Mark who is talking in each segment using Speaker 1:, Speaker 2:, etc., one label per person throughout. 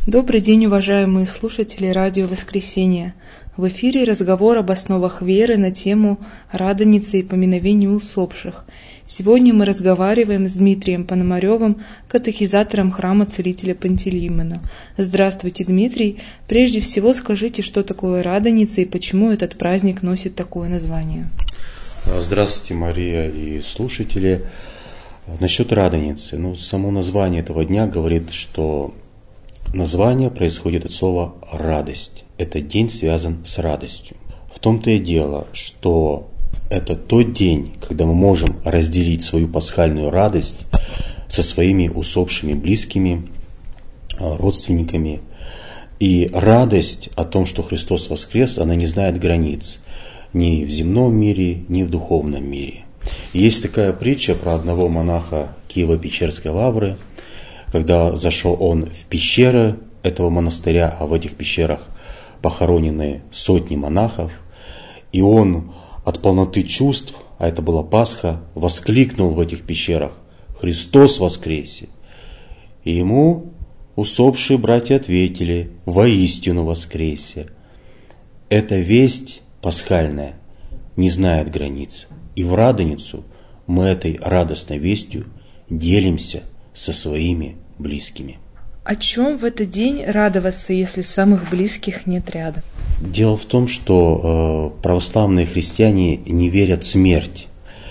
Speaker 1: Добрый день, уважаемые слушатели Радио Воскресения. В эфире разговор об основах веры на тему Радоницы и поминовения усопших. Сегодня мы разговариваем с Дмитрием Пономаревым, катехизатором храма Целителя Пантелеймона. Здравствуйте, Дмитрий. Прежде всего скажите, что такое Радоница и почему этот праздник носит такое название.
Speaker 2: Здравствуйте, Мария и слушатели. Насчет Радоницы. Само название этого дня говорит, что название происходит от слова «радость». Этот день связан с радостью. В том-то и дело, что это тот день, когда мы можем разделить свою пасхальную радость со своими усопшими близкими, родственниками. И радость о том, что Христос воскрес, она не знает границ ни в земном мире, ни в духовном мире. И есть такая притча про одного монаха Киево-Печерской лавры, когда зашел он в пещеры этого монастыря, а в этих пещерах похоронены сотни монахов, и он от полноты чувств, а это была Пасха, воскликнул в этих пещерах: «Христос воскресе!» И ему усопшие братья ответили: «Воистину воскресе!» Эта весть пасхальная не знает границ. И в Радоницу мы этой радостной вестью делимся со своими близкими.
Speaker 1: О чем в этот день радоваться, если самых близких нет рядом?
Speaker 2: Дело в том, что православные христиане не верят в смерть.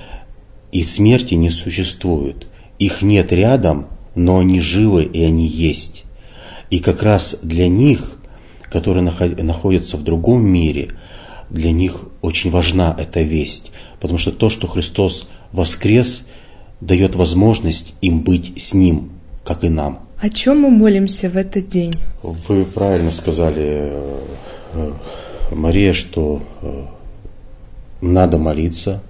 Speaker 2: И смерти не существует. Их нет рядом, но они живы и они есть. И как раз для них, которые находятся в другом мире, для них очень важна эта весть. Потому что то, что Христос воскрес, дает возможность им быть с Ним, как и нам.
Speaker 1: О чем мы молимся в этот день?
Speaker 2: Вы правильно сказали, Мария, что надо молиться.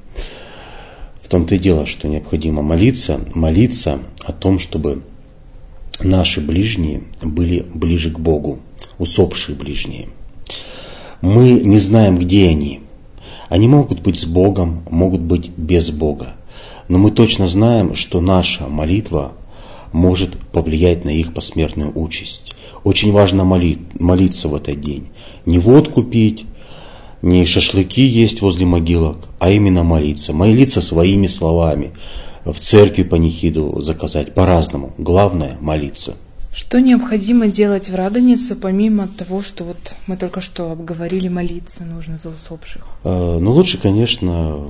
Speaker 2: В том-то и дело, что необходимо молиться о том, чтобы наши ближние были ближе к Богу, усопшие ближние. Мы не знаем, где они. Они могут быть с Богом, могут быть без Бога. Но мы точно знаем, что наша молитва может повлиять на их посмертную участь. Очень важно молиться в этот день. Не водку пить, не шашлыки есть возле могилок, а именно молиться. Молиться своими словами, в церкви панихиду заказать, по-разному. Главное – молиться.
Speaker 1: Что необходимо делать в Радоницу, помимо того, что мы только что обговорили, молиться нужно за усопших?
Speaker 2: Лучше, конечно,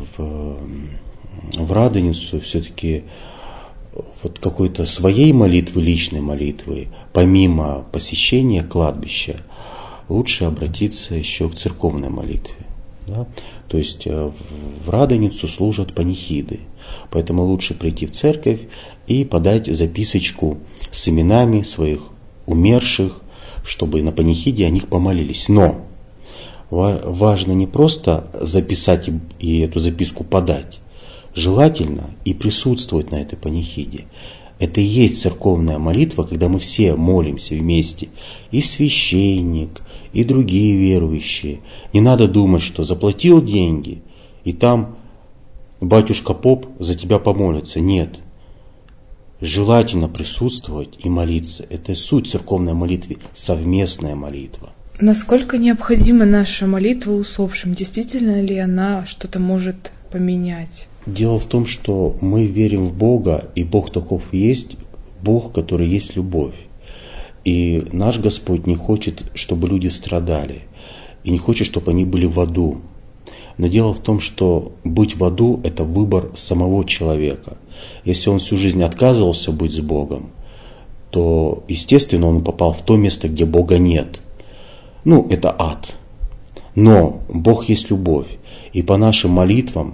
Speaker 2: в Радоницу все-таки какой-то своей молитвы, личной молитвы, помимо посещения кладбища, лучше обратиться еще к церковной молитве. Да? То есть в Радоницу служат панихиды, поэтому лучше прийти в церковь и подать записочку с именами своих умерших, чтобы на панихиде о них помолились. Но важно не просто записать и эту записку подать, желательно и присутствовать на этой панихиде. Это и есть церковная молитва, когда мы все молимся вместе, и священник, и другие верующие. Не надо думать, что заплатил деньги, и там батюшка-поп за тебя помолится. Нет. Желательно присутствовать и молиться. Это суть церковной молитвы, совместная молитва.
Speaker 1: Насколько необходима наша молитва усопшим? Действительно ли она что-то может поменять?
Speaker 2: Дело в том, что мы верим в Бога, и Бог таков и есть, Бог, который есть любовь. И наш Господь не хочет, чтобы люди страдали, и не хочет, чтобы они были в аду. Но дело в том, что быть в аду – это выбор самого человека. Если он всю жизнь отказывался быть с Богом, то, естественно, он попал в то место, где Бога нет. Это ад. Но Бог есть любовь, и по нашим молитвам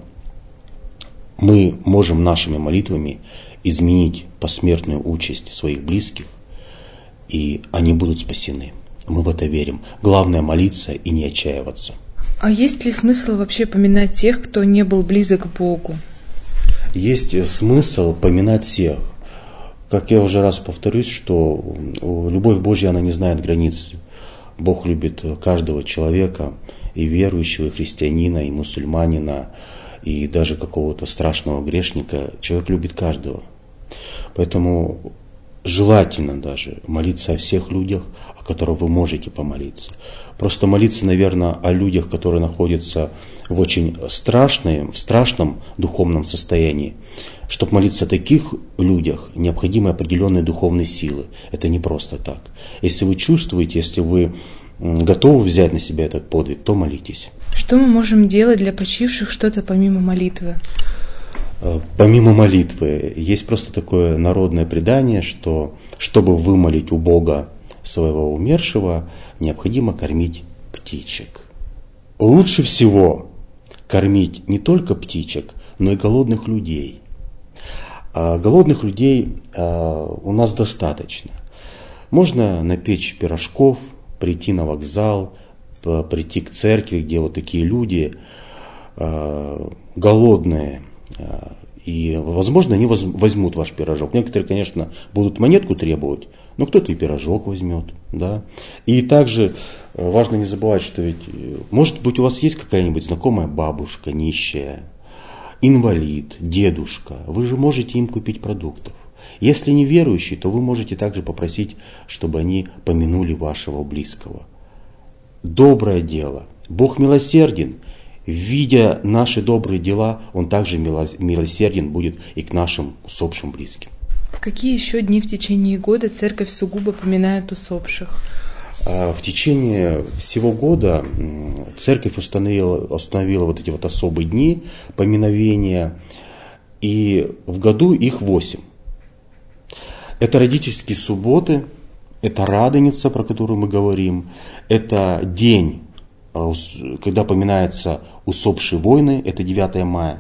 Speaker 2: мы можем нашими молитвами изменить посмертную участь своих близких, и они будут спасены. Мы в это верим. Главное – молиться и не отчаиваться.
Speaker 1: А есть ли смысл вообще поминать тех, кто не был близок к Богу?
Speaker 2: Есть смысл поминать всех. Как я уже раз повторюсь, что любовь Божья, она не знает границ. Бог любит каждого человека, и верующего, и христианина, и мусульманина, и даже какого-то страшного грешника. Человек любит каждого. Поэтому желательно даже молиться о всех людях, о которых вы можете помолиться. Просто молиться, наверное, о людях, которые находятся в очень страшном духовном состоянии. Чтобы молиться о таких людях, необходимы определенные духовные силы. Это не просто так. Если вы чувствуете, если вы готовы взять на себя этот подвиг, то молитесь.
Speaker 1: Что мы можем делать для почивших что-то помимо молитвы?
Speaker 2: Помимо молитвы, есть просто такое народное предание, что чтобы вымолить у Бога своего умершего, необходимо кормить птичек. Лучше всего кормить не только птичек, но и голодных людей. А голодных людей у нас достаточно. Можно напечь пирожков, прийти на вокзал, прийти к церкви, где вот такие люди голодные. И, возможно, они возьмут ваш пирожок. Некоторые, конечно, будут монетку требовать, но кто-то и пирожок возьмет. Да? И также важно не забывать, что ведь, может быть, у вас есть какая-нибудь знакомая бабушка, нищая, инвалид, дедушка. Вы же можете им купить продуктов. Если не верующий, то вы можете также попросить, чтобы они помянули вашего близкого. Доброе дело. Бог милосерден. Видя наши добрые дела, Он также милосерден будет и к нашим усопшим близким.
Speaker 1: В какие еще дни в течение года церковь сугубо поминает усопших?
Speaker 2: В течение всего года церковь установила вот эти вот особые дни поминовения, и в году их 8. Это родительские субботы, это Радоница, про которую мы говорим, это день, когда поминаются усопшие воины, это 9 мая.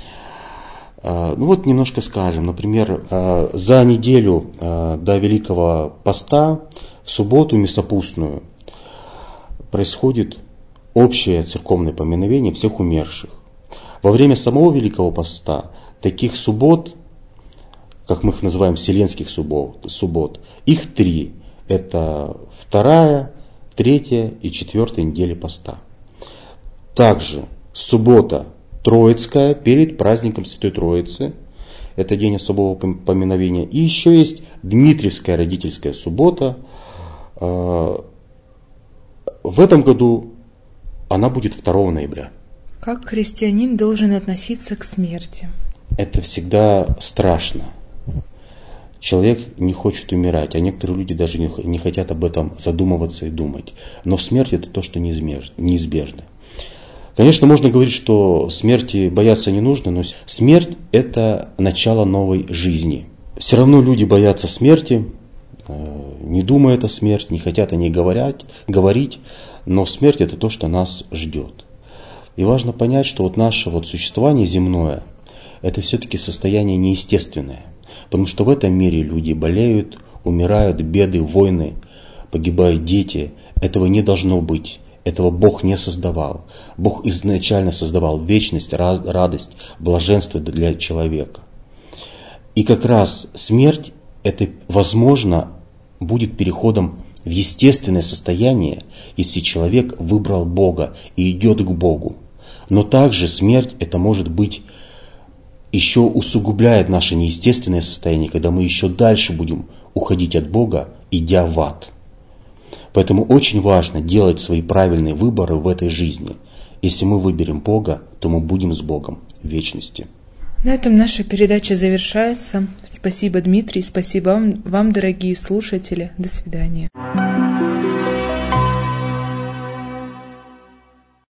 Speaker 2: Ну вот немножко скажем, например, за неделю до Великого Поста, в субботу мясопустную, происходит общее церковное поминовение всех умерших. Во время самого Великого Поста таких суббот, как мы их называем, вселенских суббот, их 3. Это 2, 3 и 4 недели поста. Также суббота Троицкая перед праздником Святой Троицы. Это день особого поминовения. И еще есть Дмитриевская родительская суббота. В этом году она будет 2 ноября.
Speaker 1: Как христианин должен относиться к смерти?
Speaker 2: Это всегда страшно. Человек не хочет умирать, а некоторые люди даже не хотят об этом задумываться и думать. Но смерть это то, что неизбежно. Конечно, можно говорить, что смерти бояться не нужно, но смерть это начало новой жизни. Все равно люди боятся смерти, не думают о смерти, не хотят о ней говорить, но смерть это то, что нас ждет. И важно понять, что вот наше существование земное, это все-таки состояние неестественное. Потому что в этом мире люди болеют, умирают, беды, войны, погибают дети. Этого не должно быть. Этого Бог не создавал. Бог изначально создавал вечность, радость, блаженство для человека. И как раз смерть, это, возможно, будет переходом в естественное состояние, если человек выбрал Бога и идет к Богу. Но также смерть, это может быть еще усугубляет наше неестественное состояние, когда мы еще дальше будем уходить от Бога, идя в ад. Поэтому очень важно делать свои правильные выборы в этой жизни. Если мы выберем Бога, то мы будем с Богом в вечности.
Speaker 1: На этом наша передача завершается. Спасибо, Дмитрий, спасибо вам, дорогие слушатели. До свидания.